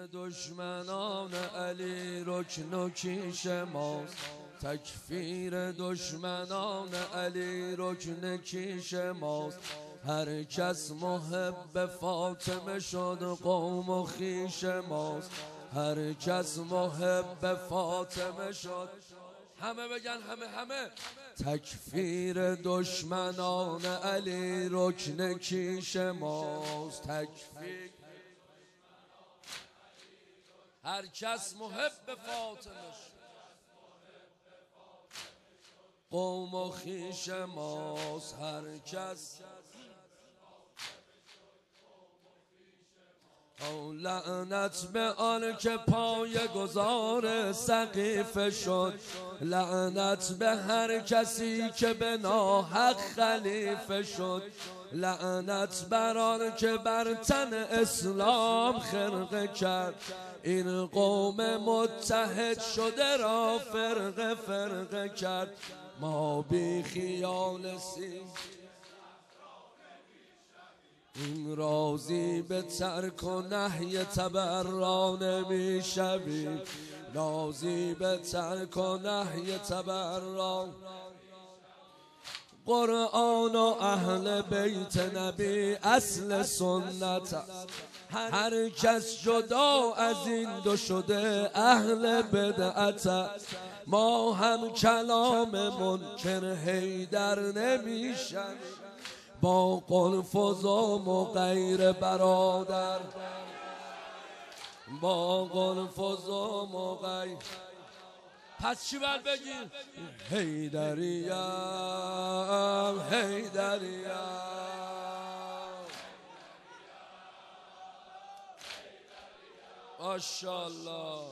دشمنان علی رکن و کیش ماست، تکفیر دشمنان علی رکن کیش ماست. هر کس محب فاطمه شد قوم و خیش ماست، هر کس محب فاطمه شد. همه بگن همه تکفیر دشمنان علی رکن کیش ماست. تکفیر هر کس محب فاطمه شد قوم و خیش ماست. هر کس او لعنت به آن که پای گذار سقیفه شد، لعنت به هر کسی که به ناحق خلیفه شد، لعنت بر آن که بر تن اسلام خرقه کرد، این قوم متحد شده را فرقه فرقه کرد. ما بی خیال این راضی به ترک و نهی تبرا نمی شویم، راضی به ترک و نهی تبرا. قرآن و اهل بیت نبی اصل سنت است، هر کس جدا از این دو شده اهل بدعت است. ما هم کلام منکر حیدر نمی شویم، با قلفزم و غیر برادر، با قلفزم و غیر. پس چی باید بگیم؟ حیدریم حیدریم. ماشاءالله.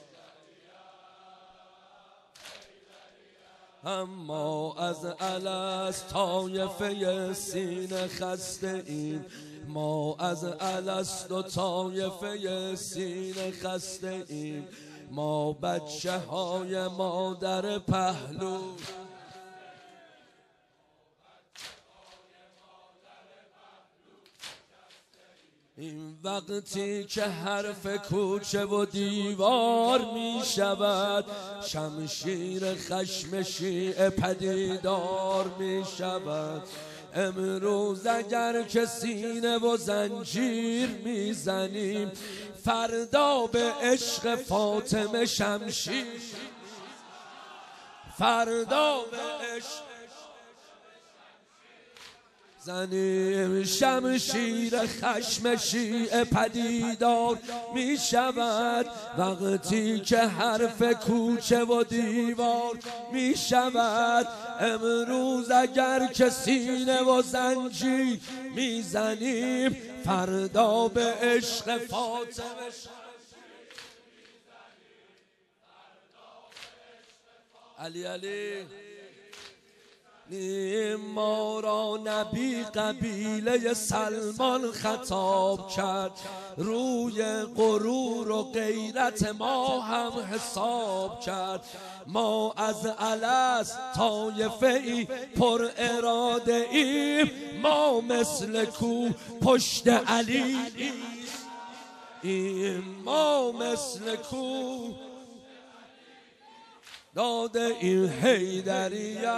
اما از الست طایفه سینه خسته ایم، ما از الست و طایفه سینه خسته ایم. ما بچه های مادر پهلو، این وقتی که حرف کوچه و دیوار می شود، شمشیر خشم شیعه پدیدار می شود. امروز اگر که سینه و زنجیر می زنیم، فردا به عشق فاطمه شمشیر، فردا به عشق زنیم. شمشیر خشم شیعه پدیدار می شود وقتی که حرف کوچه و دیوار می شود. امروز اگر که سینه و زنجیر می زنیم، فردا به عشق فاطمه علی علی. ما را نبی قبیله سلمان خطاب کرد، روی غرور و غیرت ما هم حساب کرد. ما از الست طایفه ای پر اراده ایم، ما مثل کو پشت علی ایم، ما مثل کو داده این حیدریم.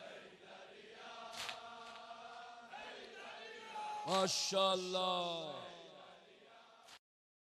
ماشاءالله.